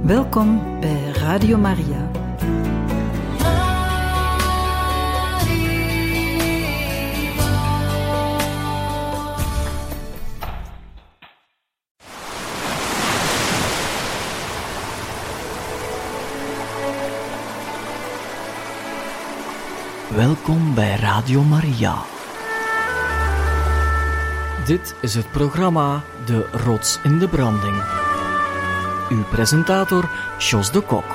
Welkom bij Radio Maria. Welkom bij Radio Maria. Dit is het programma De Rots in de Branding. Uw presentator Jos de Kok.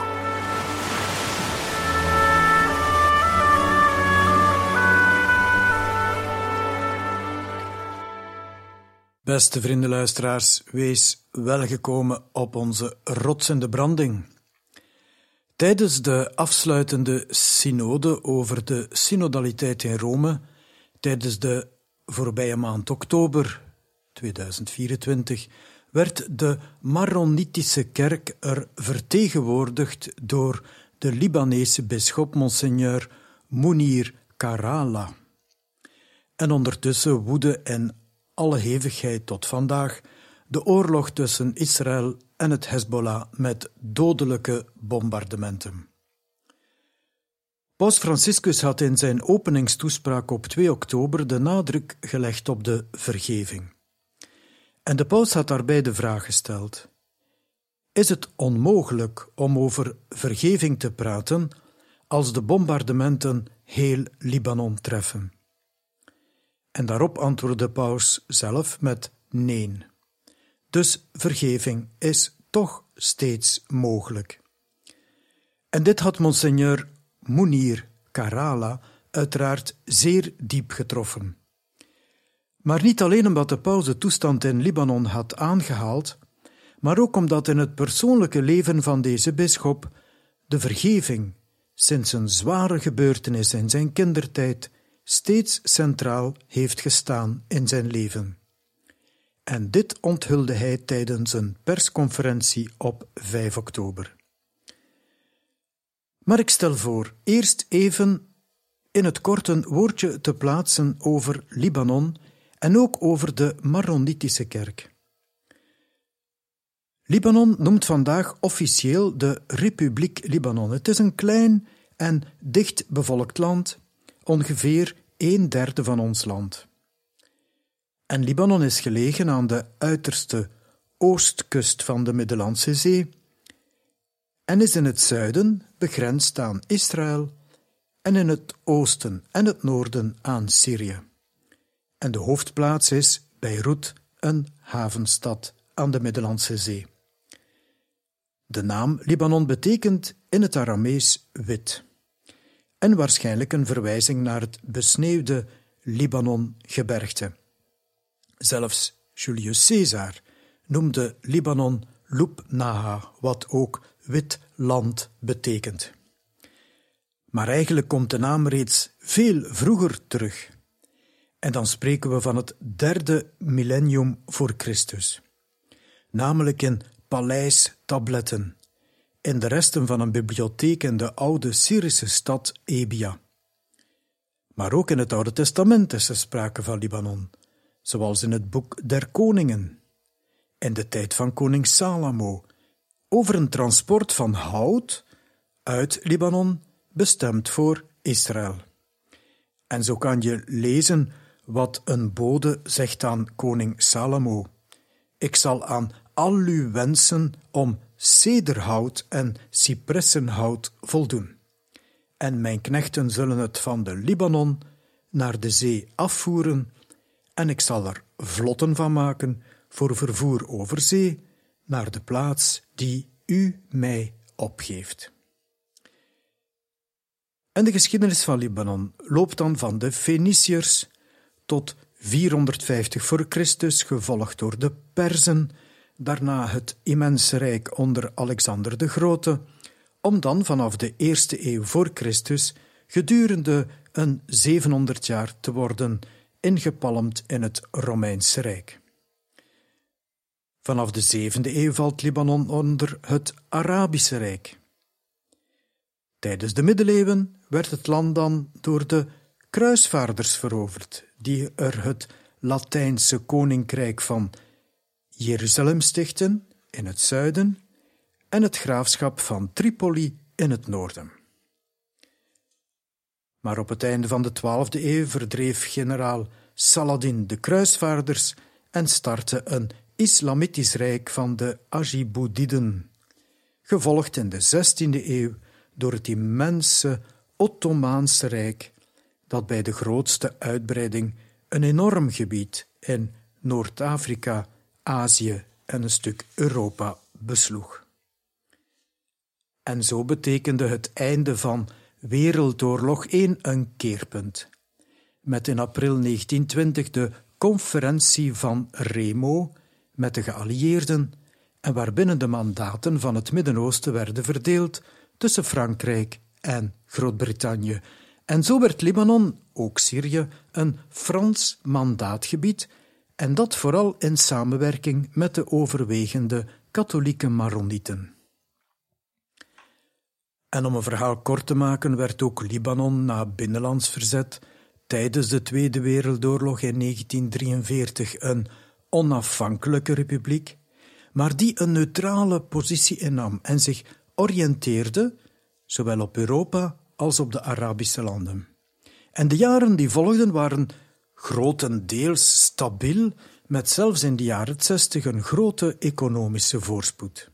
Beste vriendenluisteraars, wees welgekomen op onze Rots in de Branding. Tijdens de afsluitende synode over de synodaliteit in Rome, tijdens de voorbije maand oktober 2024, werd de Maronitische kerk er vertegenwoordigd door de Libanese bisschop Monseigneur Mounir Karala. En ondertussen woedde in alle hevigheid tot vandaag de oorlog tussen Israël en het Hezbollah met dodelijke bombardementen. Paus Franciscus had in zijn openingstoespraak op 2 oktober de nadruk gelegd op de vergeving. En de paus had daarbij de vraag gesteld: is het onmogelijk om over vergeving te praten als de bombardementen heel Libanon treffen? En daarop antwoordde de paus zelf met nee. Dus vergeving is toch steeds mogelijk. En dit had Monseigneur Mounir Karala uiteraard zeer diep getroffen. Maar niet alleen omdat de paus de toestand in Libanon had aangehaald, maar ook omdat in het persoonlijke leven van deze bisschop de vergeving sinds een zware gebeurtenis in zijn kindertijd steeds centraal heeft gestaan in zijn leven. En dit onthulde hij tijdens een persconferentie op 5 oktober. Maar ik stel voor eerst even in het kort een woordje te plaatsen over Libanon en ook over de Maronitische kerk. Libanon noemt vandaag officieel de Republiek Libanon. Het is een klein en dicht bevolkt land, ongeveer 1/3 van ons land. En Libanon is gelegen aan de uiterste oostkust van de Middellandse Zee en is in het zuiden begrensd aan Israël en in het oosten en het noorden aan Syrië. En de hoofdplaats is Beirut, een havenstad aan de Middellandse Zee. De naam Libanon betekent in het Aramees wit en waarschijnlijk een verwijzing naar het besneeuwde Libanon-gebergte. Zelfs Julius Caesar noemde Libanon Lubnaha, wat ook wit land betekent. Maar eigenlijk komt de naam reeds veel vroeger terug. En dan spreken we van het 3e millennium voor Christus. Namelijk in paleistabletten, in de resten van een bibliotheek in de oude Syrische stad Ebia. Maar ook in het Oude Testament is er sprake van Libanon, zoals in het boek der Koningen, in de tijd van koning Salomo, over een transport van hout uit Libanon, bestemd voor Israël. En zo kan je lezen wat een bode zegt aan koning Salomo: ik zal aan al uw wensen om cederhout en cipressenhout voldoen. En mijn knechten zullen het van de Libanon naar de zee afvoeren, en ik zal er vlotten van maken voor vervoer over zee naar de plaats die u mij opgeeft. En de geschiedenis van Libanon loopt dan van de Feniciërs tot 450 voor Christus, gevolgd door de Perzen, daarna het immense rijk onder Alexander de Grote, om dan vanaf de 1e eeuw voor Christus gedurende een 700 jaar te worden ingepalmd in het Romeinse Rijk. Vanaf de 7e eeuw valt Libanon onder het Arabische Rijk. Tijdens de middeleeuwen werd het land dan door de kruisvaarders veroverd, die er het Latijnse koninkrijk van Jeruzalem stichten in het zuiden en het graafschap van Tripoli in het noorden. Maar op het einde van de 12e eeuw verdreef generaal Saladin de kruisvaarders en startte een islamitisch rijk van de Ajiboudiden, gevolgd in de 16e eeuw door het immense Ottomaanse Rijk, dat bij de grootste uitbreiding een enorm gebied in Noord-Afrika, Azië en een stuk Europa besloeg. En zo betekende het einde van Wereldoorlog I een keerpunt, met in april 1920 de Conferentie van Remo met de geallieerden en waarbinnen de mandaten van het Midden-Oosten werden verdeeld tussen Frankrijk en Groot-Brittannië. En zo werd Libanon, ook Syrië, een Frans mandaatgebied en dat vooral in samenwerking met de overwegende katholieke Maronieten. En om een verhaal kort te maken werd ook Libanon na binnenlands verzet tijdens de Tweede Wereldoorlog in 1943 een onafhankelijke republiek, maar die een neutrale positie innam en zich oriënteerde zowel op Europa als op de Arabische landen. En de jaren die volgden waren grotendeels stabiel, met zelfs in de jaren 60 een grote economische voorspoed.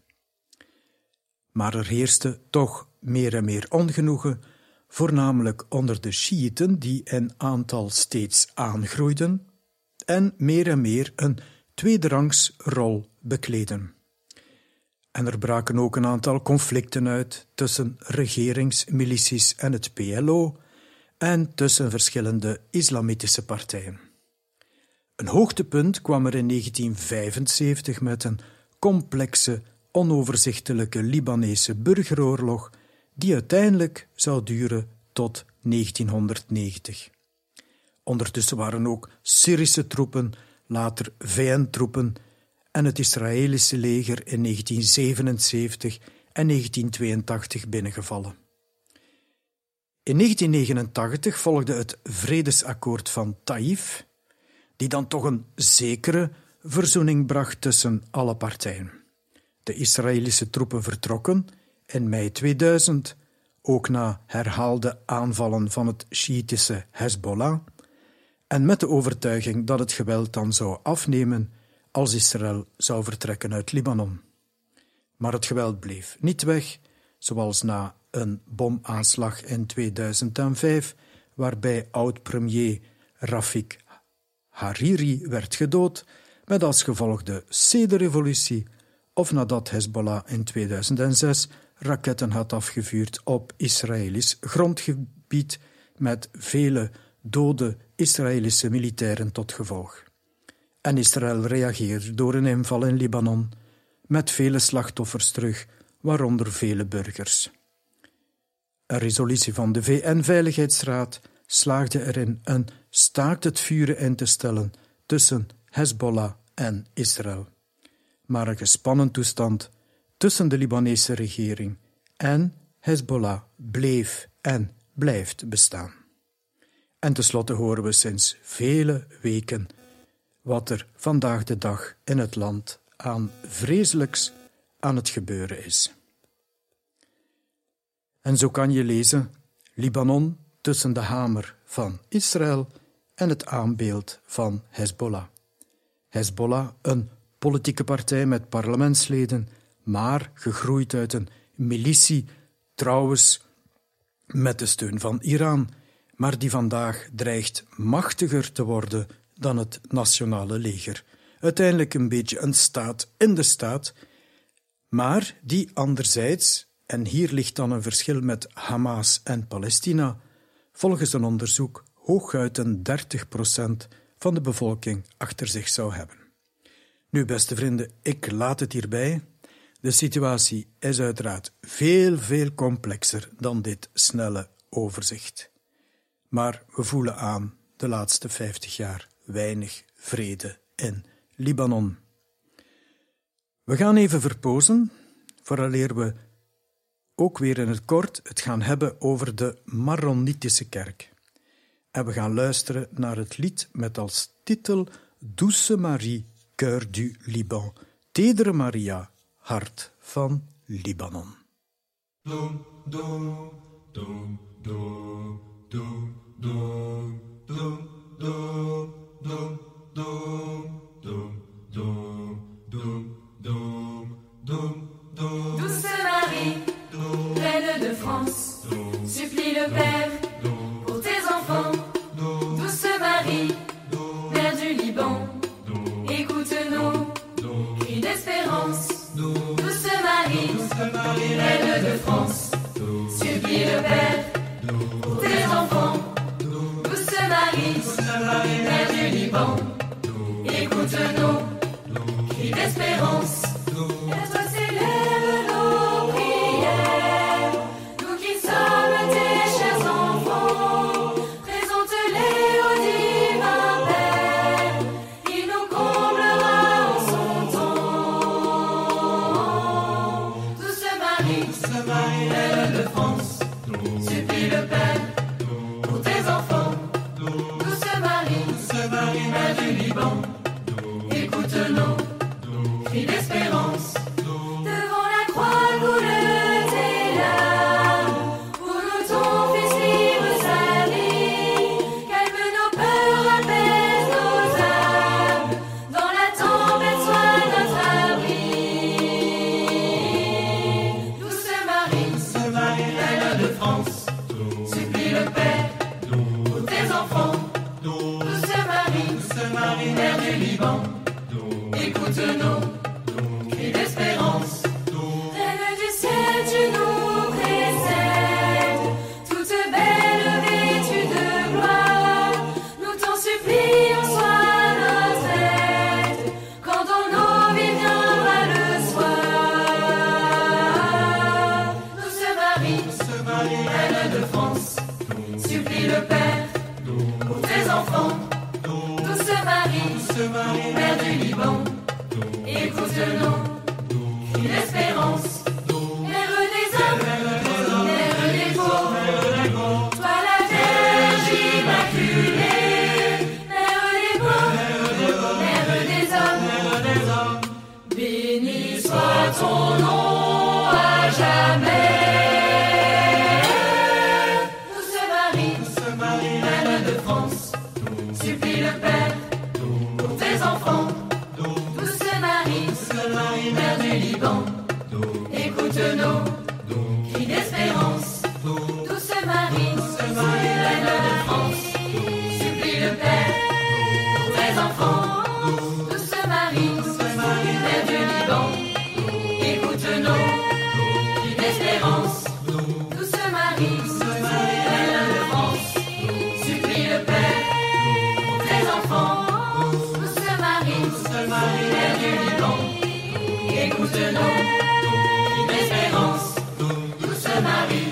Maar er heerste toch meer en meer ongenoegen, voornamelijk onder de Sjiïten die in aantal steeds aangroeiden en meer een tweederangs rol bekleden. En er braken ook een aantal conflicten uit tussen regeringsmilities en het PLO en tussen verschillende islamitische partijen. Een hoogtepunt kwam er in 1975 met een complexe, onoverzichtelijke Libanese burgeroorlog die uiteindelijk zou duren tot 1990. Ondertussen waren ook Syrische troepen, later VN-troepen en het Israëlische leger in 1977 en 1982 binnengevallen. In 1989 volgde het vredesakkoord van Taïf, die dan toch een zekere verzoening bracht tussen alle partijen. De Israëlische troepen vertrokken in mei 2000, ook na herhaalde aanvallen van het Sjiïtische Hezbollah, en met de overtuiging dat het geweld dan zou afnemen als Israël zou vertrekken uit Libanon. Maar het geweld bleef niet weg, zoals na een bomaanslag in 2005, waarbij oud-premier Rafik Hariri werd gedood, met als gevolg de Cederrevolutie, of nadat Hezbollah in 2006 raketten had afgevuurd op Israëlisch grondgebied, met vele dode Israëlische militairen tot gevolg. En Israël reageerde door een inval in Libanon, met vele slachtoffers terug, waaronder vele burgers. Een resolutie van de VN-veiligheidsraad slaagde erin een staakt het vuren in te stellen tussen Hezbollah en Israël. Maar een gespannen toestand tussen de Libanese regering en Hezbollah bleef en blijft bestaan. En tenslotte horen we sinds vele weken wat er vandaag de dag in het land aan vreselijks aan het gebeuren is. En zo kan je lezen: Libanon tussen de hamer van Israël en het aanbeeld van Hezbollah. Hezbollah, een politieke partij met parlementsleden, maar gegroeid uit een militie, trouwens met de steun van Iran, maar die vandaag dreigt machtiger te worden dan het nationale leger. Uiteindelijk een beetje een staat in de staat, maar die anderzijds, en hier ligt dan een verschil met Hamas en Palestina, volgens een onderzoek hooguit een 30% van de bevolking achter zich zou hebben. Nu, beste vrienden, ik laat het hierbij. De situatie is uiteraard veel complexer dan dit snelle overzicht. Maar we voelen aan de laatste 50 jaar weinig vrede in Libanon. We gaan even verpozen, vooraleer we ook weer in het kort het gaan hebben over de Maronitische kerk. En we gaan luisteren naar het lied met als titel Douce Marie, Cœur du Liban, Tedere Maria, Hart van Libanon. Douce Marie, reine de France, supplie le Père pour tes enfants. Douce Marie, mère du Liban, écoute nos cris d'espérance. Douce Marie, reine de France, supplie le Père pour tes enfants. Douce Marie, mère du Liban, écoute nos cris d'espérance. À toi s'élèvent nos prières, nous qui sommes tes chers enfants. Présente-les au divin Père, il nous comblera en son temps. Douce Marie, reine de France, supplie le Père pour tes enfants. Douce Marie, mère du Liban, écoute nos cris d'espérance. Devant la croix coule tes larmes, pour nous ton Fils livre sa vie. Calme nos peurs, apaise nos âmes, dans la tempête sois notre abri. Douce Marie, reine de France, supplie le Père pour tes enfants. Douce Marie, mère du Liban, écoute nos cris d'espérance. Reine du ciel, tu nous précèdes, toute belle vêtue de gloire. Nous t'en supplions, sois notre aide, quand dans nos vies viendra le soir. Douce Marie, reine de France, supplie le Père pour tes enfants. Douce Marie, mère du Liban, écoute nos cris d'espérance. Mère des hommes, mère des pauvres, toi la Vierge immaculée. Mère des pauvres, mère des hommes, béni soit ton nom à jamais. Douce Marie, reine de France, supplie le Père pour tes enfants. Douce Marie, mère du Liban, écoute nos cris d'espérance. Douce Marie, reine de France, supplie le Père pour tes enfants. Douce Marie, mère du Liban, écoute nos cris d'espérance. Douce Marie, reine de France, supplie le Père pour tes enfants. Douce Marie, mère du Liban, écoute nos cris d'espérance. Douce Marie.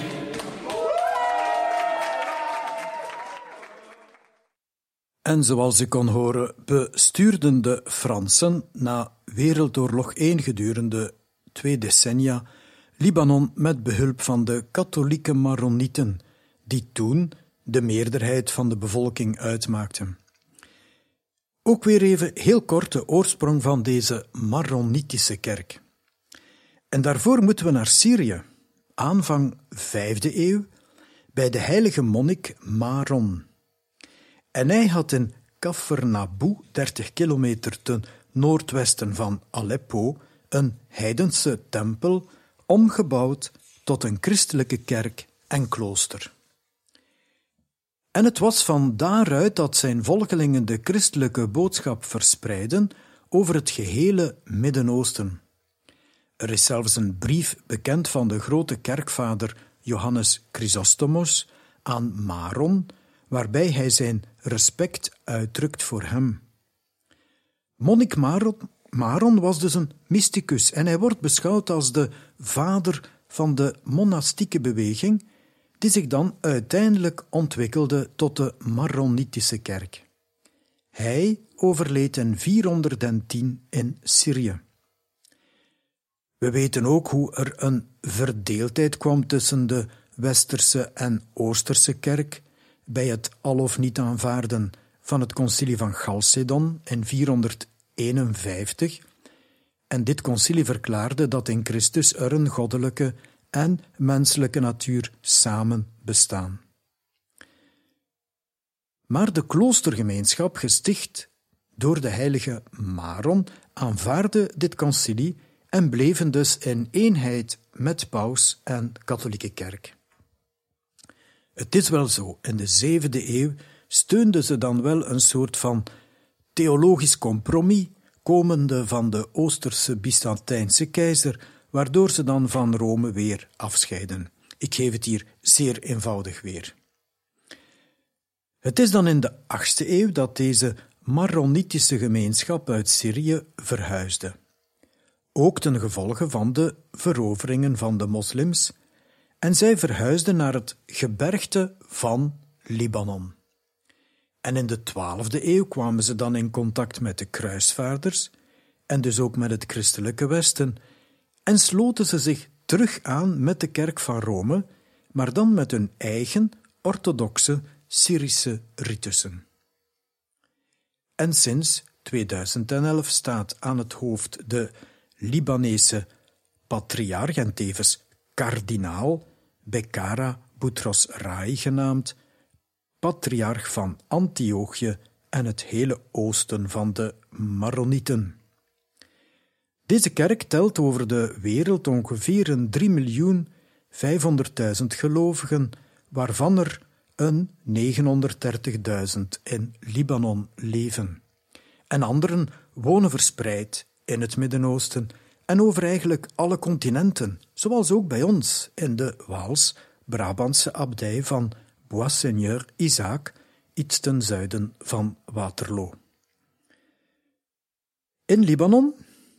En zoals u kon horen, bestuurden de Fransen na Wereldoorlog 1 gedurende 2 decennia Libanon met behulp van de katholieke Maronieten, die toen de meerderheid van de bevolking uitmaakten. Ook weer even heel kort de oorsprong van deze Maronitische kerk. En daarvoor moeten we naar Syrië, aanvang 5e eeuw, bij de heilige monnik Maron. En hij had in Kafr Naboe, 30 kilometer ten noordwesten van Aleppo, een heidense tempel omgebouwd tot een christelijke kerk en klooster. En het was van daaruit dat zijn volgelingen de christelijke boodschap verspreidden over het gehele Midden-Oosten. Er is zelfs een brief bekend van de grote kerkvader Johannes Chrysostomos aan Maron, waarbij hij zijn respect uitdrukt voor hem. Monnik Maron was dus een mysticus en hij wordt beschouwd als de vader van de monastieke beweging, die zich dan uiteindelijk ontwikkelde tot de Maronitische kerk. Hij overleed in 410 in Syrië. We weten ook hoe er een verdeeldheid kwam tussen de Westerse en Oosterse kerk bij het al of niet aanvaarden van het concilie van Chalcedon in 451 En dit concilie verklaarde dat in Christus er een goddelijke en menselijke natuur samen bestaan. Maar de kloostergemeenschap, gesticht door de heilige Maron, aanvaardde dit concilie en bleven dus in eenheid met paus en katholieke kerk. Het is wel zo, in de 7e eeuw steunden ze dan wel een soort van theologisch compromis, komende van de Oosterse Byzantijnse keizer, waardoor ze dan van Rome weer afscheiden. Ik geef het hier zeer eenvoudig weer. Het is dan in de 8e eeuw dat deze Maronitische gemeenschap uit Syrië verhuisde. Ook ten gevolge van de veroveringen van de moslims, en zij verhuisden naar het gebergte van Libanon. En in de 12e eeuw kwamen ze dan in contact met de kruisvaarders, en dus ook met het christelijke Westen, en sloten ze zich terug aan met de kerk van Rome, maar dan met hun eigen orthodoxe Syrische ritussen. En sinds 2011 staat aan het hoofd de Libanese patriarch en tevens kardinaal Bekkara Boutros Rai genaamd, patriarch van Antiochië en het hele oosten van de Maronieten. Deze kerk telt over de wereld ongeveer 3.500.000 gelovigen, waarvan er een 930.000 in Libanon leven. En anderen wonen verspreid in het Midden-Oosten en over eigenlijk alle continenten, zoals ook bij ons in de Waals-Brabantse abdij van Bois-Seigneur Isaac, iets ten zuiden van Waterloo. In Libanon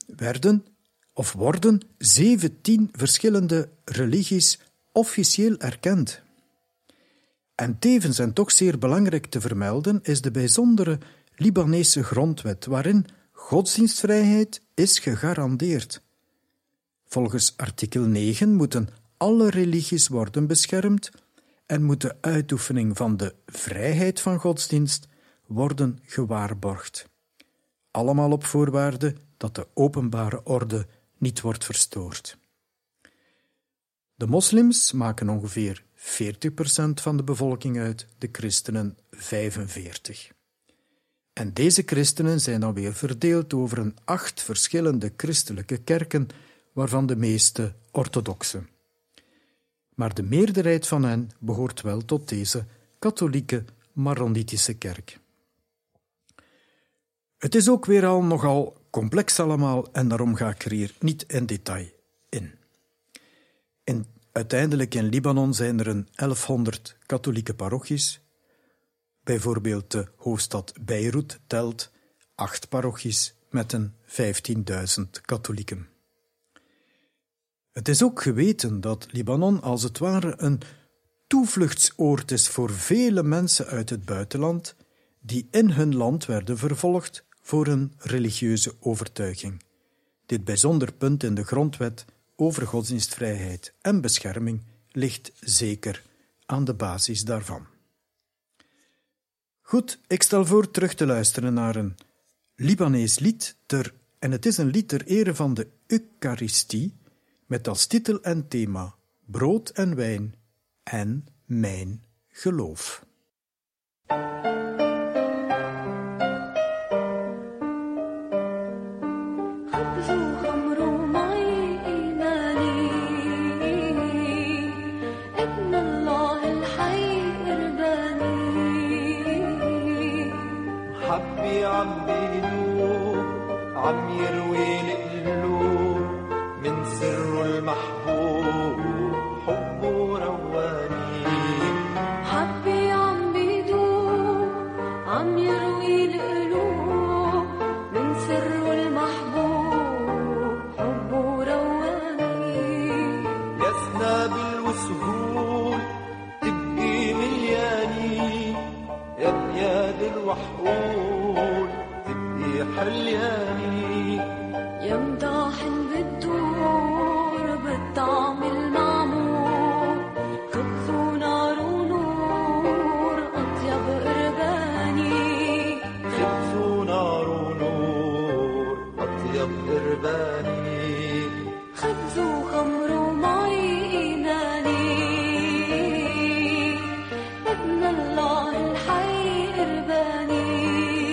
worden 17 verschillende religies officieel erkend. En tevens, en toch zeer belangrijk te vermelden, is de bijzondere Libanese grondwet, waarin godsdienstvrijheid is gegarandeerd. Volgens artikel 9 moeten alle religies worden beschermd en moet de uitoefening van de vrijheid van godsdienst worden gewaarborgd. Allemaal op voorwaarde dat de openbare orde niet wordt verstoord. De moslims maken ongeveer 40% van de bevolking uit, de christenen 45%. En deze christenen zijn dan weer verdeeld over 8 verschillende christelijke kerken, waarvan de meeste orthodoxe. Maar de meerderheid van hen behoort wel tot deze katholieke Maronitische kerk. Het is ook weer al nogal complex allemaal en daarom ga ik er hier niet in detail in. Uiteindelijk in Libanon zijn er 1100 katholieke parochies. Bijvoorbeeld de hoofdstad Beirut telt 8 parochies met 15.000 katholieken. Het is ook geweten dat Libanon als het ware een toevluchtsoord is voor vele mensen uit het buitenland die in hun land werden vervolgd voor een religieuze overtuiging. Dit bijzonder punt in de grondwet over godsdienstvrijheid en bescherming ligt zeker aan de basis daarvan. Goed, ik stel voor terug te luisteren naar een Libanees lied, en het is een lied ter ere van de Eucharistie, met als titel en thema Brood en wijn en mijn geloof. عم يروي القلوب من سر المحبوب حبه رواني حبي عم بيدوب عم يروي القلوب من سر المحبوب حبه رواني يا سنابل وسهول تبقي ملياني يا بياد الوحقول تبقي حلياني يا مطاحن بالدور أطيب إرباني خبز وخمر ومي إيماني ابن الله الحي إرباني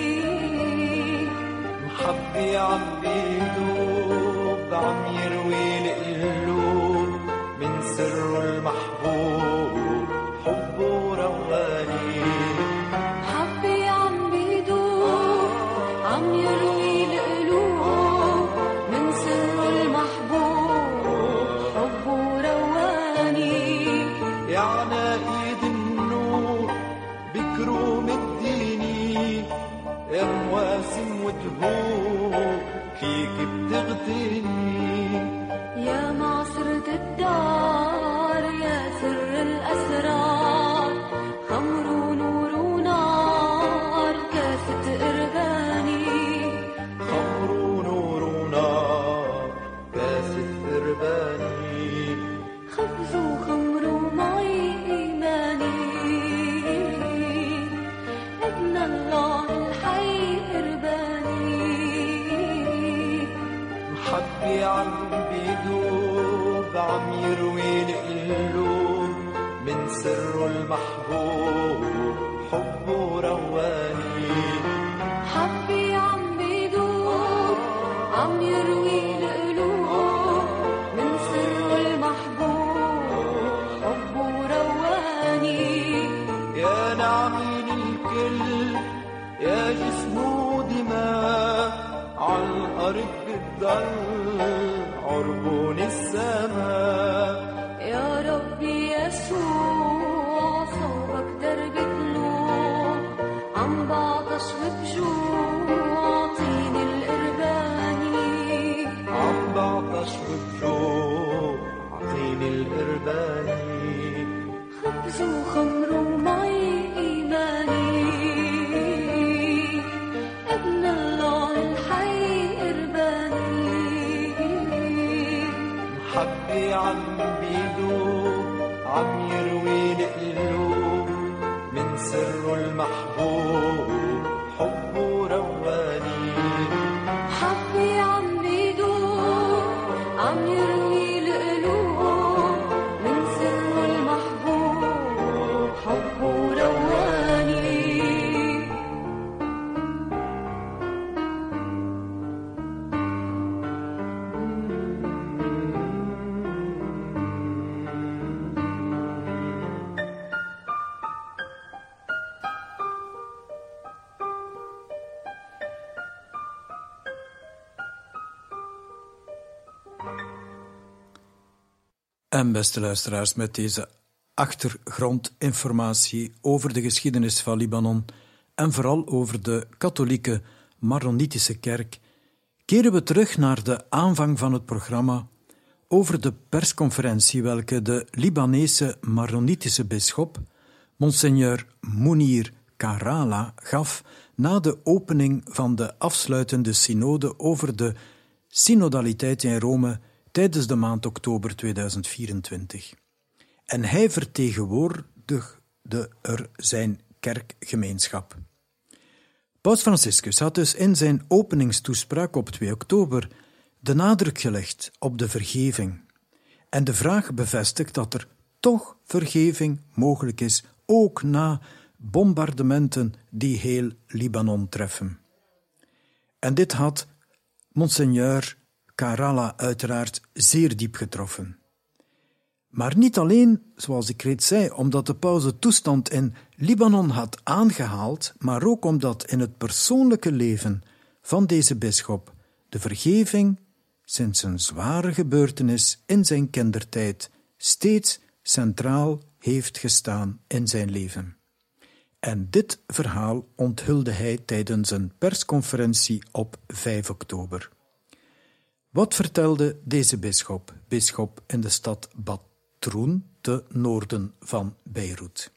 محبي عم بيدوب عم يروي القلوب من سر المحبوب حبه رواني حبي عم بيدوب عم يروي القلوب من سر المحبوب حبه رواني يا عناقيد النور بكروم الديني يا مواسم وتهوب فيك بتغتني يا معصرة الدار يا سر الأسرار خمر ونور ونار كاسة إرباني خمر ونور ونار كاسة إرباني خبز وخمر ومي إيماني ابن الله الحي إرباني محبي عم بيدوب عم يروي القلوب من سر المحبوب حبه رواني حبي عم بيدوب عم يروي القلوب من سر المحبوب حبه رواني يا نعمين الكل يا جسم ودماء عالأرض بتضل عربون السماء يا ربي يسوع صوبك درب طلوع عم بعطش وبجوع اعطيني القرباني عم بعطش وبجوع عطيني القرباني خبز وخمر ومي إيماني ابن الله الحي إرباني محبي عم بيدوب عم يروي القلوب من سر المحبوب حبه رواني حبي عم بيدوب عم يروي القلوب من سر المحبوب حبه رواني En beste luisteraars, met deze achtergrondinformatie over de geschiedenis van Libanon en vooral over de katholieke Maronitische kerk, keren we terug naar de aanvang van het programma over de persconferentie welke de Libanese Maronitische bisschop, Monseigneur Mounir Karala, gaf na de opening van de afsluitende synode over de synodaliteit in Rome tijdens de maand oktober 2024. En hij vertegenwoordigde er zijn kerkgemeenschap. Paus Franciscus had dus in zijn openingstoespraak op 2 oktober de nadruk gelegd op de vergeving en de vraag bevestigd dat er toch vergeving mogelijk is, ook na bombardementen die heel Libanon treffen. En dit had Monseigneur Karala uiteraard zeer diep getroffen. Maar niet alleen, zoals ik reeds zei, omdat de paus de toestand in Libanon had aangehaald, maar ook omdat in het persoonlijke leven van deze bisschop de vergeving sinds een zware gebeurtenis in zijn kindertijd steeds centraal heeft gestaan in zijn leven. En dit verhaal onthulde hij tijdens een persconferentie op 5 oktober. Wat vertelde deze bisschop in de stad Batroun, te noorden van Beirut?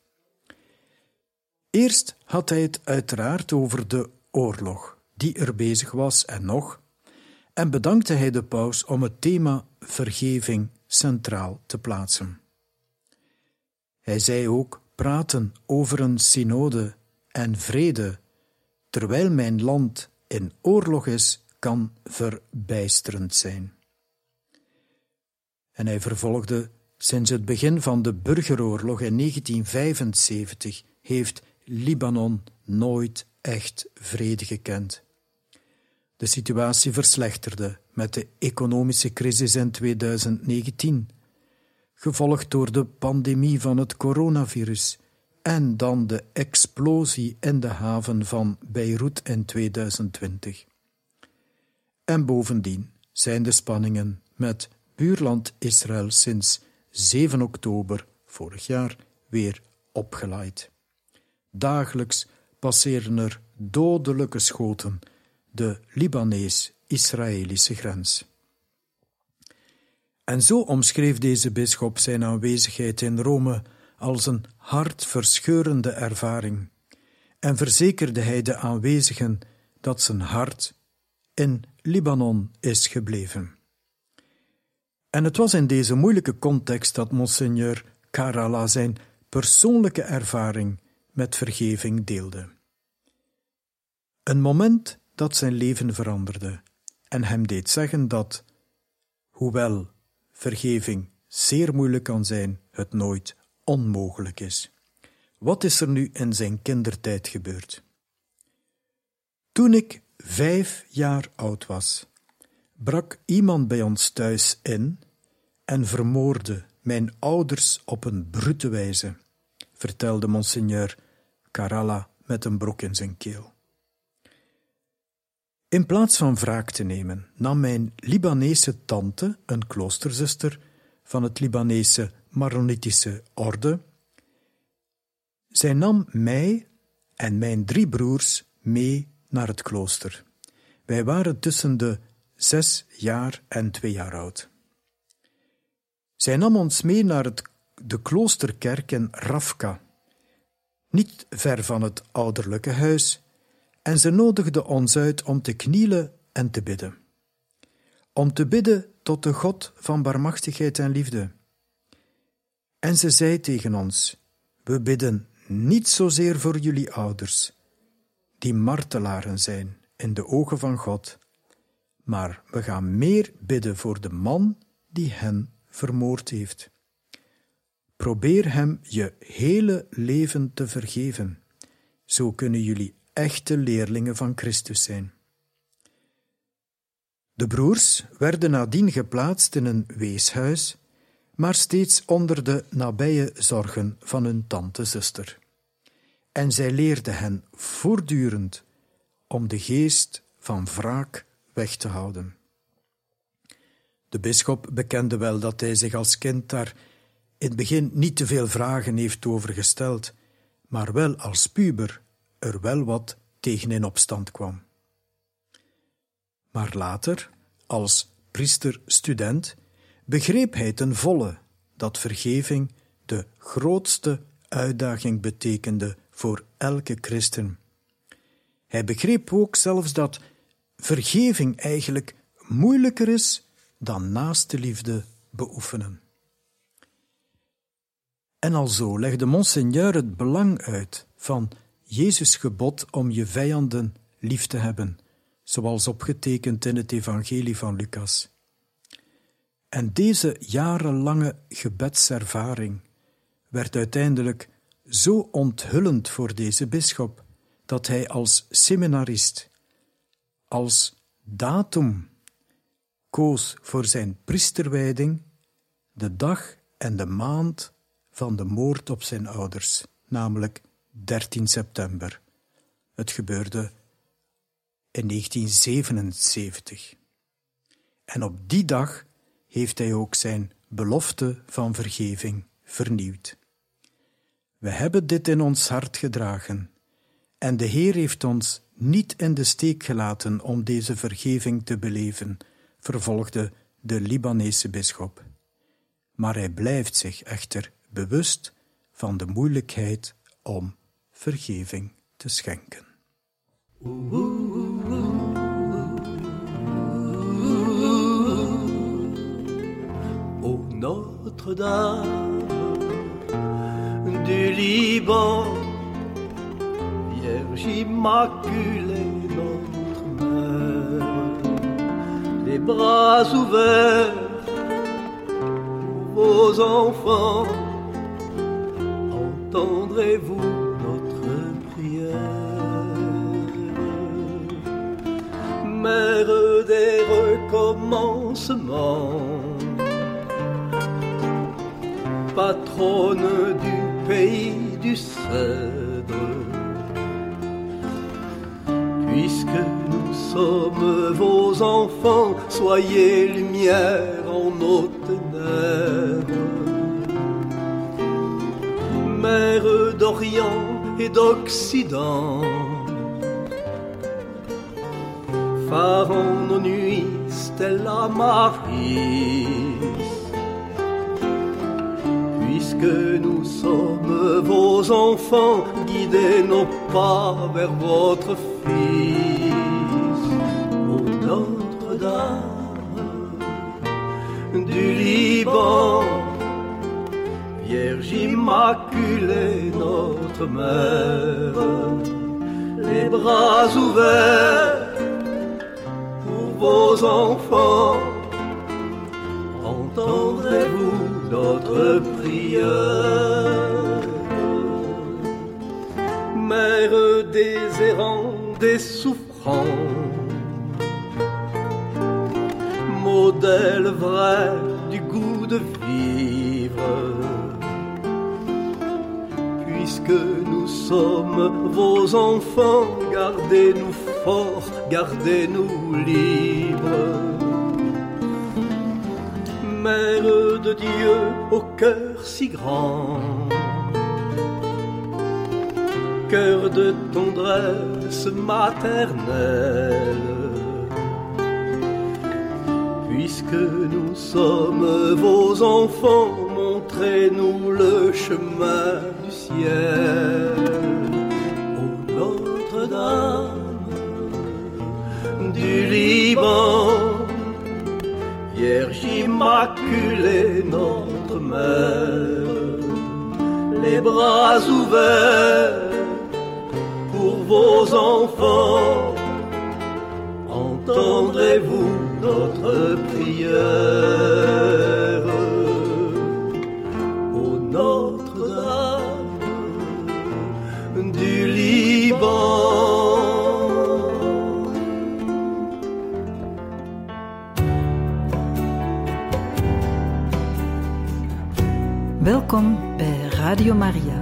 Eerst had hij het uiteraard over de oorlog die er bezig was en bedankte hij de paus om het thema vergeving centraal te plaatsen. Hij zei ook: praten over een synode en vrede, terwijl mijn land in oorlog is, kan verbijsterend zijn. En hij vervolgde: sinds het begin van de burgeroorlog in 1975 heeft Libanon nooit echt vrede gekend. De situatie verslechterde met de economische crisis in 2019, gevolgd door de pandemie van het coronavirus en dan de explosie in de haven van Beirut in 2020. En bovendien zijn de spanningen met buurland Israël sinds 7 oktober vorig jaar weer opgeleid. Dagelijks passeren er dodelijke schoten de Libanees-Israëlische grens. En zo omschreef deze bisschop zijn aanwezigheid in Rome als een hartverscheurende ervaring en verzekerde hij de aanwezigen dat zijn hart in Libanon is gebleven. En het was in deze moeilijke context dat Monseigneur Carala zijn persoonlijke ervaring met vergeving deelde. Een moment dat zijn leven veranderde en hem deed zeggen dat, hoewel vergeving zeer moeilijk kan zijn, het nooit onmogelijk is. Wat is er nu in zijn kindertijd gebeurd? Toen ik 5 jaar oud was, brak iemand bij ons thuis in en vermoordde mijn ouders op een brute wijze, vertelde Monseigneur Carala met een brok in zijn keel. In plaats van wraak te nemen, nam mijn Libanese tante, een kloosterzuster van het Libanese Maronitische orde, zij nam mij en mijn 3 broers mee naar het klooster. Wij waren tussen de 6 jaar en 2 jaar oud. Zij nam ons mee naar de kloosterkerk in Rafka, niet ver van het ouderlijke huis, en ze nodigde ons uit om te knielen en te bidden. Om te bidden tot de God van barmhartigheid en liefde. En ze zei tegen ons: we bidden niet zozeer voor jullie ouders, die martelaren zijn in de ogen van God, maar we gaan meer bidden voor de man die hen vermoord heeft. Probeer hem je hele leven te vergeven. Zo kunnen jullie echte leerlingen van Christus zijn. De broers werden nadien geplaatst in een weeshuis, maar steeds onder de nabije zorgen van hun tante-zuster. En zij leerde hen voortdurend om de geest van wraak weg te houden. De bisschop bekende wel dat hij zich als kind daar in het begin niet te veel vragen heeft over gesteld, maar wel als puber er wel wat tegen in opstand kwam. Maar later, als priester-student, begreep hij ten volle dat vergeving de grootste uitdaging betekende voor elke christen. Hij begreep ook zelfs dat vergeving eigenlijk moeilijker is dan naastenliefde beoefenen. En alzo legde Monseigneur het belang uit van Jezus' gebod om je vijanden lief te hebben, zoals opgetekend in het evangelie van Lucas. En deze jarenlange gebedservaring werd uiteindelijk zo onthullend voor deze bisschop, dat hij als seminarist, als datum koos voor zijn priesterwijding de dag en de maand van de moord op zijn ouders, namelijk 13 september. Het gebeurde in 1977. En op die dag heeft hij ook zijn belofte van vergeving vernieuwd. We hebben dit in ons hart gedragen en de Heer heeft ons niet in de steek gelaten om deze vergeving te beleven, vervolgde de Libanese bisschop. Maar hij blijft zich echter bewust van de moeilijkheid om vergeving te schenken. Ô Notre-Dame du Liban, Vierge Immaculée, notre mère, les bras ouverts pour vos enfants. Entendrez-vous notre prière? Mère des recommencements, patronne du pays du cèdre, puisque nous sommes vos enfants, soyez lumière en nos ténèbres. Mère d'Orient et d'Occident, phare en nos nuits, Stella Maris, puisque nous sommes vos enfants, guidez nos pas vers votre Fils. Ô Notre-Dame du Liban, Vierge Immaculée, notre Mère, les bras ouverts pour vos enfants, entendrez-vous notre prière? Mère des errants, des souffrants, modèle vrai du goût de vivre, puisque nous sommes vos enfants, gardez-nous forts, gardez-nous libres. Mère de Dieu au cœur si grand, cœur de tendresse maternelle, puisque nous sommes vos enfants, montrez-nous le chemin du ciel. Ô Notre-Dame du Liban, Vierge Immaculée, notre Mère, les bras ouverts pour vos enfants, entendrez-vous notre prière? Ô Notre-Dame du Liban. Welkom bij Radio Maria.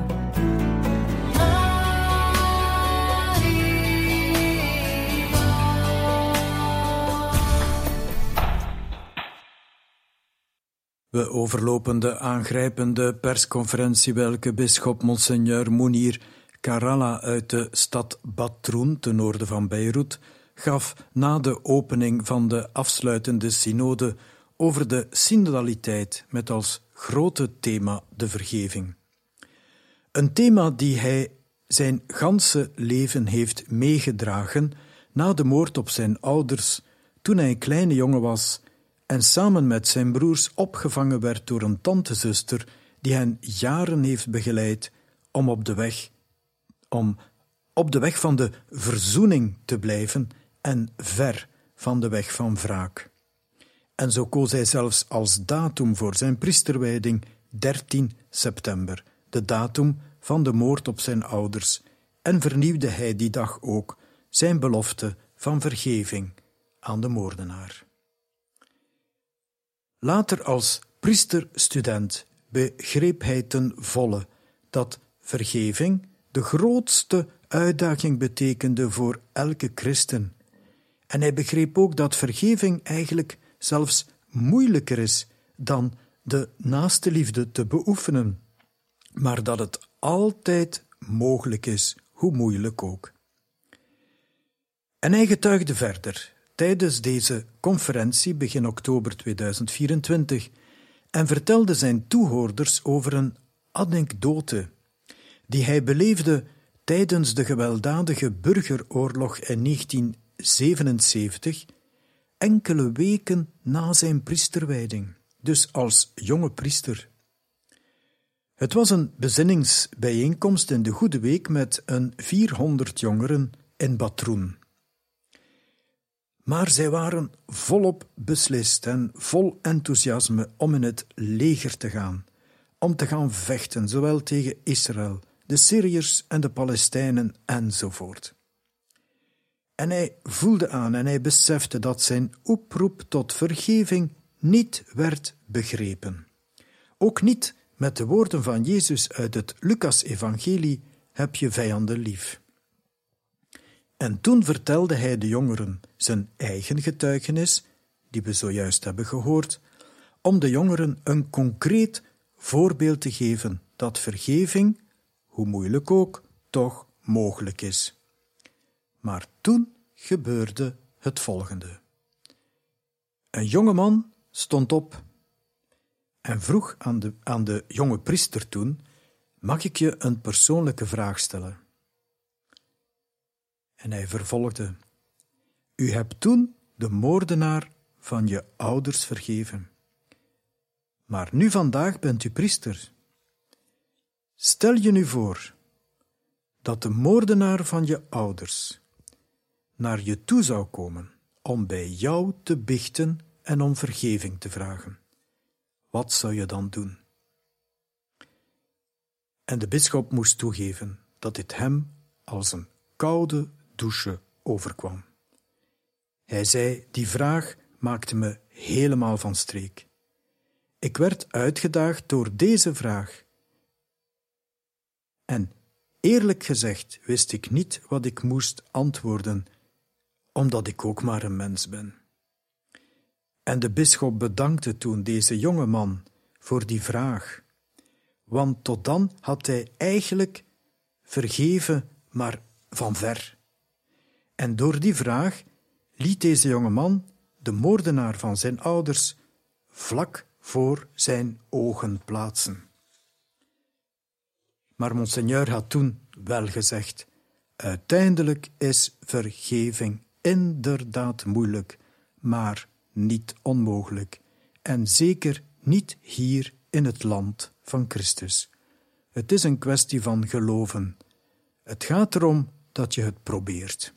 We overlopen de aangrijpende persconferentie welke bisschop Monseigneur Mounir Karalla uit de stad Batroun, ten noorden van Beirut, gaf na de opening van de afsluitende synode over de synodaliteit met als grote thema de vergeving. Een thema die hij zijn ganse leven heeft meegedragen na de moord op zijn ouders toen hij een kleine jongen was en samen met zijn broers opgevangen werd door een tantezuster die hen jaren heeft begeleid om op de weg van de verzoening te blijven en ver van de weg van wraak. En zo koos hij zelfs als datum voor zijn priesterwijding 13 september, de datum van de moord op zijn ouders, en vernieuwde hij die dag ook zijn belofte van vergeving aan de moordenaar. Later als priesterstudent begreep hij ten volle dat vergeving de grootste uitdaging betekende voor elke christen. En hij begreep ook dat vergeving eigenlijk zelfs moeilijker is dan de naaste liefde te beoefenen, maar dat het altijd mogelijk is, hoe moeilijk ook. En hij getuigde verder tijdens deze conferentie begin oktober 2024 en vertelde zijn toehoorders over een anekdote die hij beleefde tijdens de gewelddadige burgeroorlog in 1977, enkele weken na zijn priesterwijding, dus als jonge priester. Het was een bezinningsbijeenkomst in de Goede Week met een 400 jongeren in Batroun. Maar zij waren volop beslist en vol enthousiasme om in het leger te gaan, om te gaan vechten, zowel tegen Israël, de Syriërs en de Palestijnen enzovoort. En hij voelde aan en hij besefte dat zijn oproep tot vergeving niet werd begrepen. Ook niet met de woorden van Jezus uit het Lucas-evangelie: heb je vijanden lief. En toen vertelde hij de jongeren zijn eigen getuigenis, die we zojuist hebben gehoord, om de jongeren een concreet voorbeeld te geven dat vergeving, hoe moeilijk ook, toch mogelijk is. Maar toen gebeurde het volgende. Een jonge man stond op en vroeg aan de jonge priester toen: mag ik je een persoonlijke vraag stellen? En hij vervolgde: u hebt toen de moordenaar van je ouders vergeven. Maar nu vandaag bent u priester. Stel je nu voor dat de moordenaar van je ouders naar je toe zou komen om bij jou te biechten en om vergeving te vragen. Wat zou je dan doen? En de bisschop moest toegeven dat dit hem als een koude douche overkwam. Hij zei: die vraag maakte me helemaal van streek. Ik werd uitgedaagd door deze vraag. En eerlijk gezegd wist ik niet wat ik moest antwoorden, omdat ik ook maar een mens ben. En de bisschop bedankte toen deze jonge man voor die vraag, want tot dan had hij eigenlijk vergeven, maar van ver. En door die vraag liet deze jonge man de moordenaar van zijn ouders vlak voor zijn ogen plaatsen. Maar monseigneur had toen wel gezegd: uiteindelijk is vergeving inderdaad moeilijk, maar niet onmogelijk, en zeker niet hier in het land van Christus. Het is een kwestie van geloven. Het gaat erom dat je het probeert.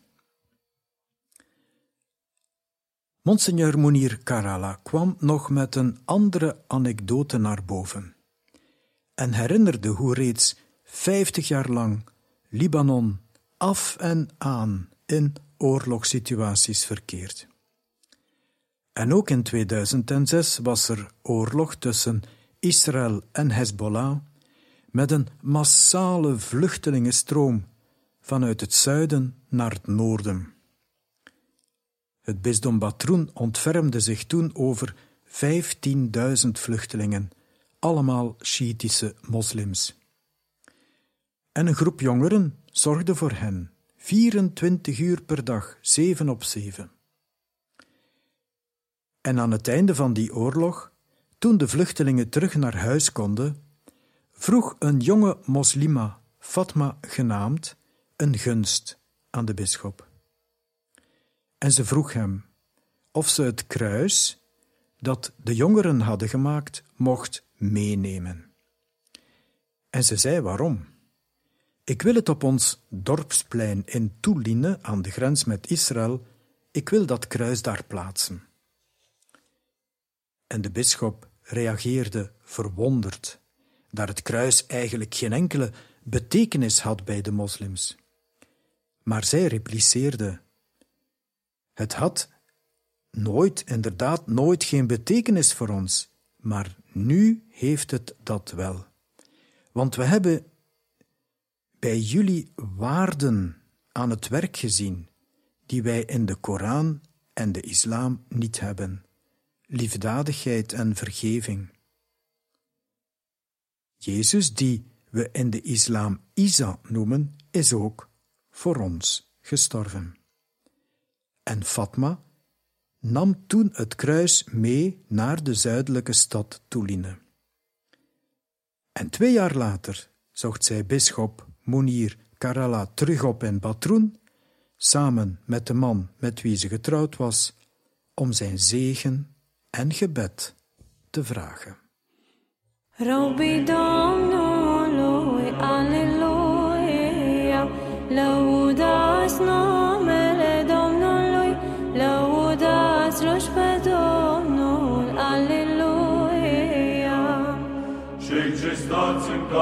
Monseigneur Mounir Karala kwam nog met een andere anekdote naar boven en herinnerde hoe reeds 50 jaar lang Libanon af en aan in oorlogssituaties verkeert. En ook in 2006 was er oorlog tussen Israël en Hezbollah met een massale vluchtelingenstroom vanuit het zuiden naar het noorden. Het bisdom Batroun ontfermde zich toen over 15.000 vluchtelingen, allemaal Sjiitische moslims. En een groep jongeren zorgde voor hen, 24 uur per dag, 7 op 7. En aan het einde van die oorlog, toen de vluchtelingen terug naar huis konden, vroeg een jonge moslima, Fatma genaamd, een gunst aan de bisschop. En ze vroeg hem of ze het kruis dat de jongeren hadden gemaakt mocht meenemen. En ze zei waarom. Ik wil het op ons dorpsplein in Touline, aan de grens met Israël, ik wil dat kruis daar plaatsen. En de bisschop reageerde verwonderd, daar het kruis eigenlijk geen enkele betekenis had bij de moslims. Maar zij repliceerde: het had inderdaad nooit geen betekenis voor ons, maar nu heeft het dat wel. Want we hebben bij jullie waarden aan het werk gezien, die wij in de Koran en de islam niet hebben. Liefdadigheid en vergeving. Jezus, die we in de islam Isa noemen, is ook voor ons gestorven. En Fatma nam toen het kruis mee naar de zuidelijke stad Touline. En 2 jaar later zocht zij bisschop Mounir Karala terug op in Batroun, samen met de man met wie ze getrouwd was, om zijn zegen en gebed te vragen. Rabbi Damnului, Alleluia, lăudați numele Domnului, lăudați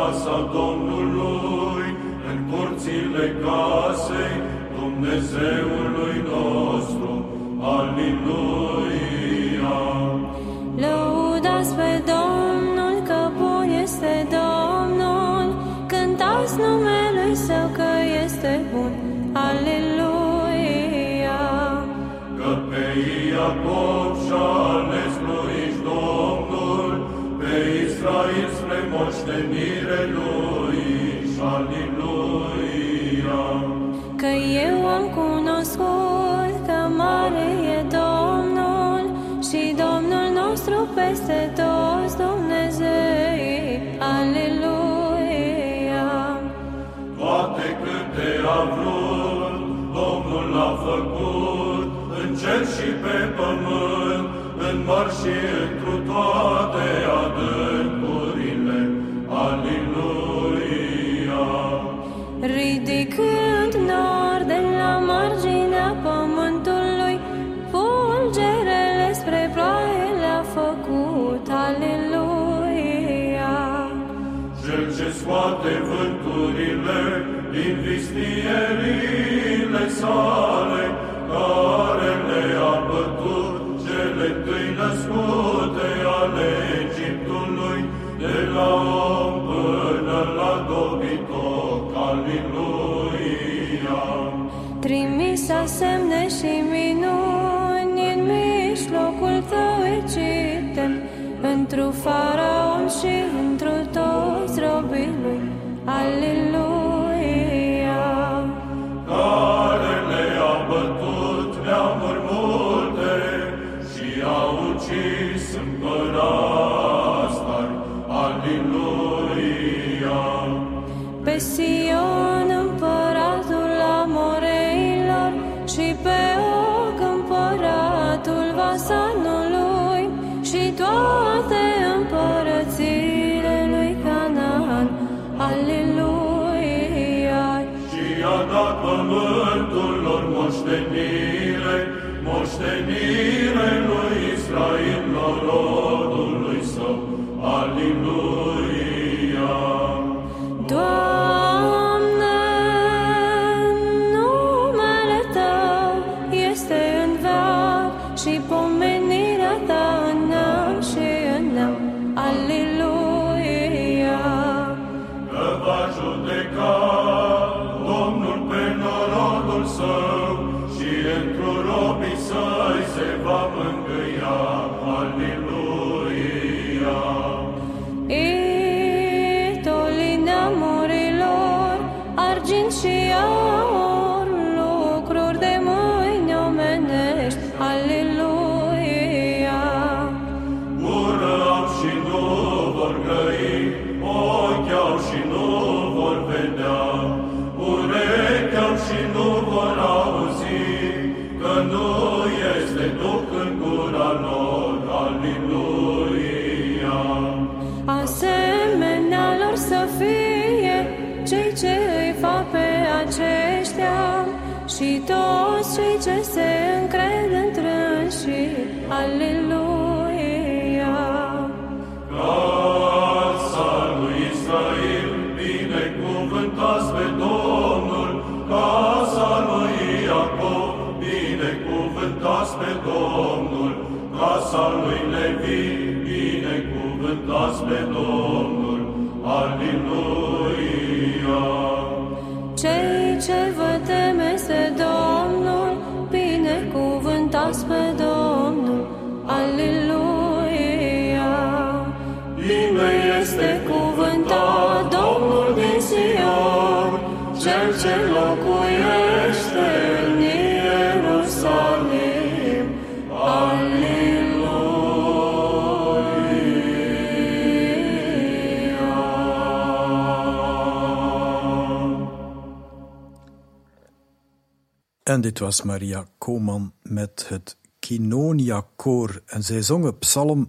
casa Domnului, în curțile casei Dumnezeului nostru. Aleluia! Lăudați pe Domnul, că bun este Domnul, cântați numele Său, că este bun. Aleluia! Că pe Iacob și-a ales lui Domnul, pe Israel spre moștenire lui. Aleluia! Că eu am cunoscut că mare e Domnul și Domnul nostru peste toți Dumnezei. Aleluia! Toate câte a vrut, Domnul l-a făcut, în cer și pe pământ, în mări și întru toate adâncurile. Aleluia! Ridicând nori de la marginea pământului, fulgerele spre ploaie le-a făcut. Aleluia! Cel ce scoate vânturile din vistierile sale, care le-a bătut cele întâi născute ale Egiptului, de la om până la dobitoc. Aleluia! Trimisa semne și minuni în mijlocul tău, Egipte, întru Faraon și întru toți robii lui. Aleluia! Care le-a bătut neamuri multe și a ucis împărați tari. Aleluia! Pe Sion împăratul Amoreilor și pe Og împăratul Vasanului și toate împărățiile lui Canaan. Aleluia! Și a dat pământul lor moștenire, moștenire lui Israel, norodului său. Aleluia! Doamne, numele Tău este în veac și pomenirea Ta în neam și în neam. Aleluia! Că va judeca Domnul pe norodul său și într-o robii săi se va mângâia. Aleluia! Idolii neamurilor, argint și aur, lucruri de mâini omenești. Aleluia! Gură au și nu vor grăi, ochi au și nu vor vedea, urechi au și nu vor auzi, că nu este duc în gura lor. Aleluia! Asemenea lor să fie cei ce îi fac pe aceștia și toți cei ce se încred întrânși. Aleluia! Casa lui Israel, binecuvântați pe Domnul, casa lui Iacob, binecuvântați pe Domnul, casa lui Levi, binecuvântați pe Domnul. Aleluia! Cei ce vă temeți de Domnul, binecuvântați pe Domnul. Aleluia! Bine este cuvântat Domnul din Sion, Cel ce locuiește în Ierusalim. En dit was Maria Koman met het Kinonia-koor en zij zongen Psalm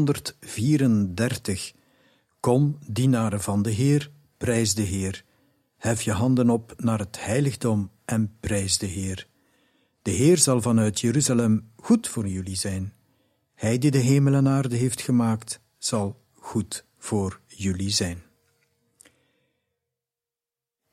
134. Kom, dienaren van de Heer, prijs de Heer. Hef je handen op naar het heiligdom en prijs de Heer. De Heer zal vanuit Jeruzalem goed voor jullie zijn. Hij die de hemel en aarde heeft gemaakt, zal goed voor jullie zijn.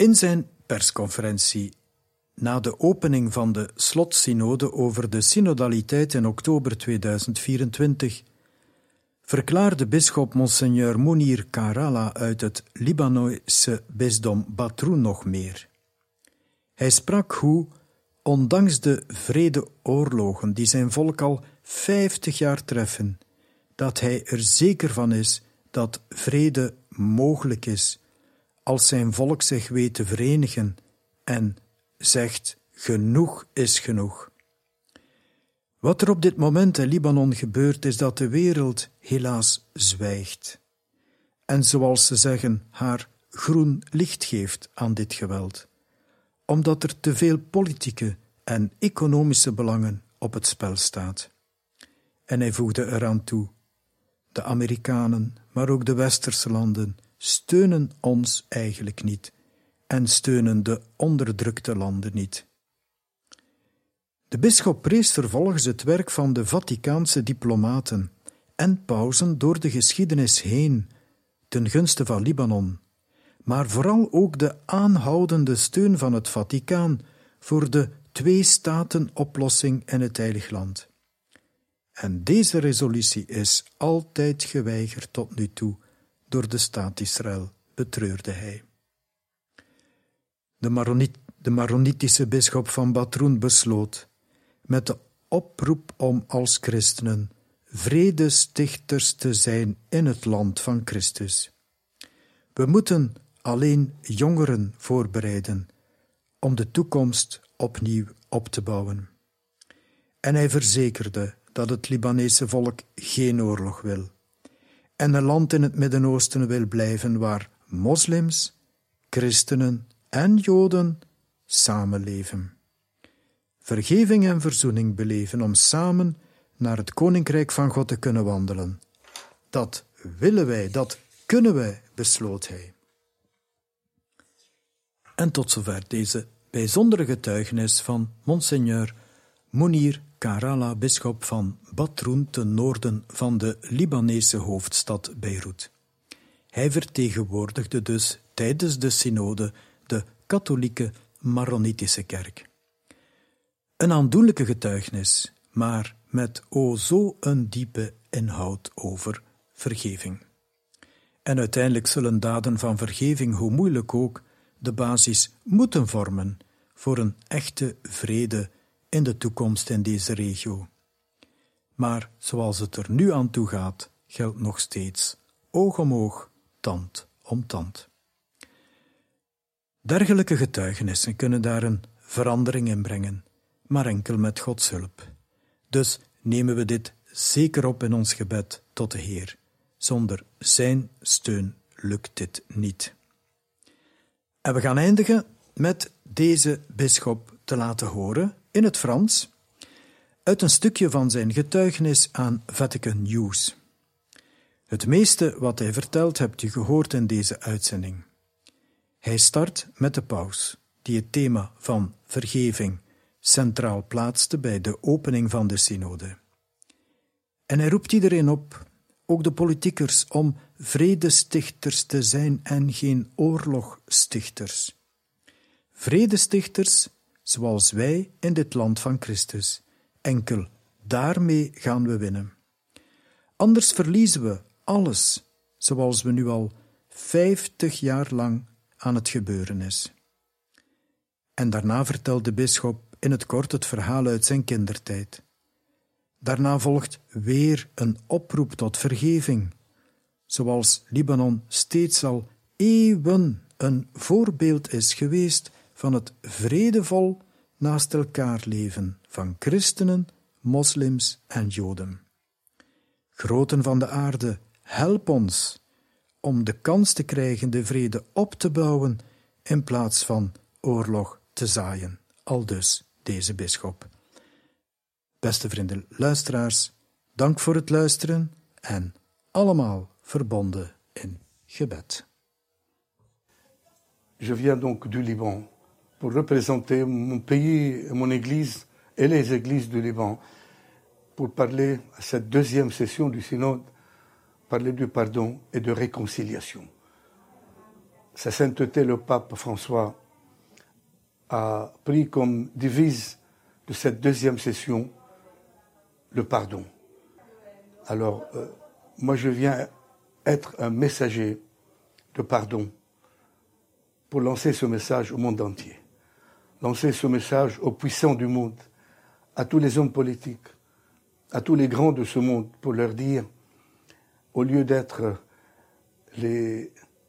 In zijn persconferentie na de opening van de slotsynode over de synodaliteit in oktober 2024 verklaarde bisschop Monseigneur Mounir Karala uit het Libanese bisdom Batroun nog meer. Hij sprak hoe, ondanks de vredeoorlogen die zijn volk al 50 jaar treffen, dat hij er zeker van is dat vrede mogelijk is als zijn volk zich weet te verenigen en zegt: genoeg is genoeg. Wat er op dit moment in Libanon gebeurt, is dat de wereld helaas zwijgt en, zoals ze zeggen, haar groen licht geeft aan dit geweld, omdat er te veel politieke en economische belangen op het spel staat. En hij voegde eraan toe: de Amerikanen, maar ook de westerse landen, steunen ons eigenlijk niet en steunen de onderdrukte landen niet. De bisschop prees vervolgens het werk van de Vaticaanse diplomaten en pausen door de geschiedenis heen ten gunste van Libanon, maar vooral ook de aanhoudende steun van het Vaticaan voor de twee-staten-oplossing in het Heilig Land. En deze resolutie is altijd geweigerd tot nu toe door de staat Israël, betreurde hij. De Maronitische bisschop van Batroun besloot met de oproep om als christenen vredestichters te zijn in het land van Christus. We moeten alleen jongeren voorbereiden om de toekomst opnieuw op te bouwen. En hij verzekerde dat het Libanese volk geen oorlog wil en een land in het Midden-Oosten wil blijven waar moslims, christenen en Joden samenleven. Vergeving en verzoening beleven om samen naar het Koninkrijk van God te kunnen wandelen. Dat willen wij, dat kunnen wij, besloot hij. En tot zover deze bijzondere getuigenis van Monseigneur Mounir Karala, bisschop van Batroun ten noorden van de Libanese hoofdstad Beirut. Hij vertegenwoordigde dus tijdens de synode de katholieke Maronitische kerk. Een aandoenlijke getuigenis, maar met o zo een diepe inhoud over vergeving. En uiteindelijk zullen daden van vergeving, hoe moeilijk ook, de basis moeten vormen voor een echte vrede in de toekomst in deze regio. Maar zoals het er nu aan toe gaat, geldt nog steeds oog om oog, tand om tand. Dergelijke getuigenissen kunnen daar een verandering in brengen, maar enkel met Gods hulp. Dus nemen we dit zeker op in ons gebed tot de Heer. Zonder zijn steun lukt dit niet. En we gaan eindigen met deze bisschop te laten horen in het Frans uit een stukje van zijn getuigenis aan Vatican News. Het meeste wat hij vertelt hebt u gehoord in deze uitzending. Hij start met de paus, die het thema van vergeving centraal plaatste bij de opening van de synode. En hij roept iedereen op, ook de politiekers, om vredestichters te zijn en geen oorlogstichters. Vredestichters zoals wij in dit land van Christus. Enkel daarmee gaan we winnen. Anders verliezen we alles, zoals we nu al 50 jaar lang aan het gebeuren is. En daarna vertelt de bisschop in het kort het verhaal uit zijn kindertijd. Daarna volgt weer een oproep tot vergeving, zoals Libanon steeds al eeuwen een voorbeeld is geweest van het vredevol naast elkaar leven van christenen, moslims en Joden. Groten van de aarde, help ons om de kans te krijgen de vrede op te bouwen in plaats van oorlog te zaaien. Aldus deze bisschop. Beste vrienden luisteraars, dank voor het luisteren en allemaal verbonden in gebed. Je viens donc du Liban pour représenter mon pays, mon église et les églises du Liban pour parler à cette deuxième session du synode, parler du pardon et de réconciliation. Sa sainteté le pape François a pris comme devise de cette deuxième session le pardon. Alors, moi je viens être un messager de pardon pour lancer ce message au monde entier. Lancer ce message aux puissants du monde, à tous les hommes politiques, à tous les grands de ce monde, pour leur dire, au lieu d'être les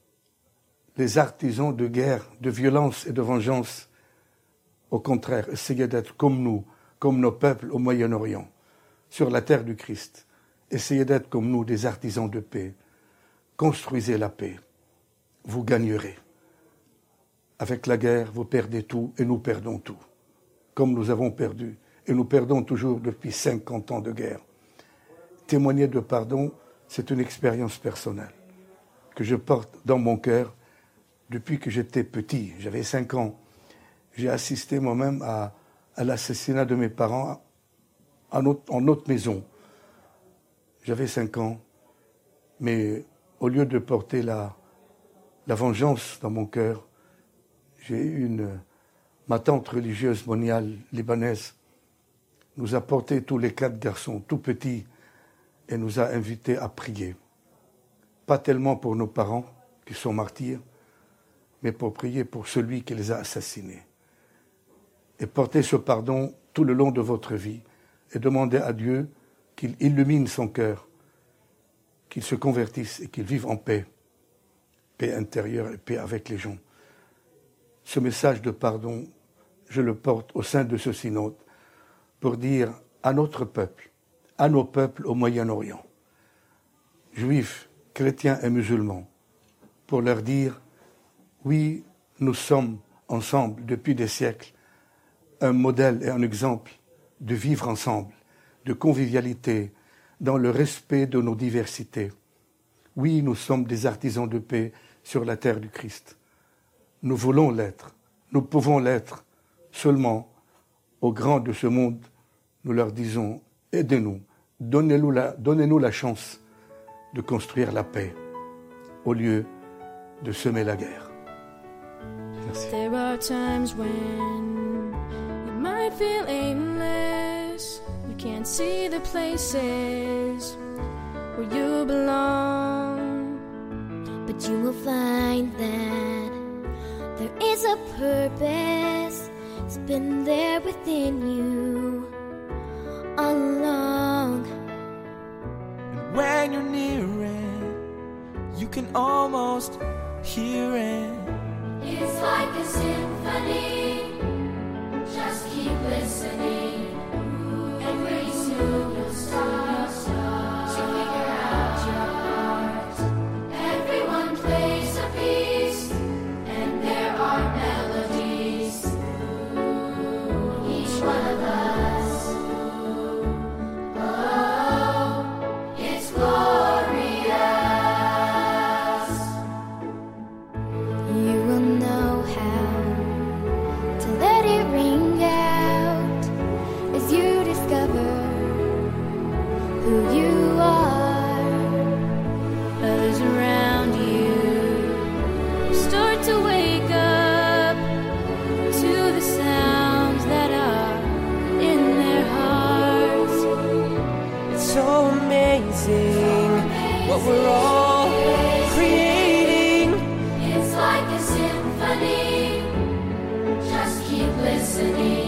artisans de guerre, de violence et de vengeance, au contraire, essayez d'être comme nous, comme nos peuples au Moyen-Orient, sur la terre du Christ. Essayez d'être comme nous, des artisans de paix. Construisez la paix. Vous gagnerez. Avec la guerre, vous perdez tout et nous perdons tout. Comme nous avons perdu et nous perdons toujours depuis 50 ans de guerre. Témoigner de pardon, c'est une expérience personnelle que je porte dans mon cœur depuis que j'étais petit. J'avais 5 ans. J'ai assisté moi-même à l'assassinat de mes parents en notre maison. J'avais 5 ans, mais au lieu de porter la vengeance dans mon cœur, j'ai eu ma tante religieuse moniale libanaise nous a porté tous les 4 garçons, tout petits, et nous a invités à prier. Pas tellement pour nos parents, qui sont martyrs, mais pour prier pour celui qui les a assassinés. Et porter ce pardon tout le long de votre vie, et demander à Dieu qu'il illumine son cœur, qu'il se convertisse et qu'il vive en paix, paix intérieure et paix avec les gens. Ce message de pardon, je le porte au sein de ce synode pour dire à notre peuple, à nos peuples au Moyen-Orient, juifs, chrétiens et musulmans, pour leur dire, oui, nous sommes ensemble depuis des siècles un modèle et un exemple de vivre ensemble, de convivialité, dans le respect de nos diversités. Oui, nous sommes des artisans de paix sur la terre du Christ. Nous voulons l'être, nous pouvons l'être. Seulement, aux grands de ce monde, nous leur disons, aidez-nous, donnez-nous la chance de construire la paix au lieu de semer la guerre. Merci. There are times when you might feel aimless. You can't see the places where you belong. But you will find that there is a purpose. It's been there within you all along. And when you're near it, you can almost hear it. It's like a symphony. Just keep listening. And pretty soon you'll start to figure out your part. Everyone plays a piece, and there are melodies. Each one of us. Oh, it's glorious. You will know how to let it ring out as you discover who you are. Others around you start to wake up to the sounds that are in their hearts. It's so amazing what we're all creating. It's like a symphony. Just keep listening.